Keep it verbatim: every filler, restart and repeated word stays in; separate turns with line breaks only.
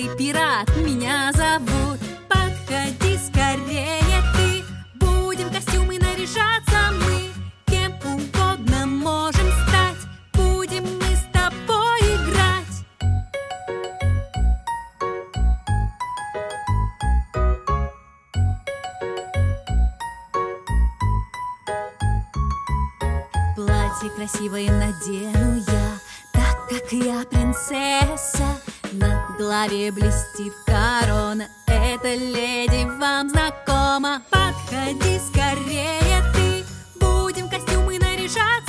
белый пират, меня зовут. Подходи скорее ты, будем в костюмы наряжаться мы. Кем угодно можем стать, будем мы с тобой играть. Платье красивое надену я, так как я принцесса. На голове блестит корона, эта леди вам знакома. Подходи скорее ты, будем в костюмы наряжаться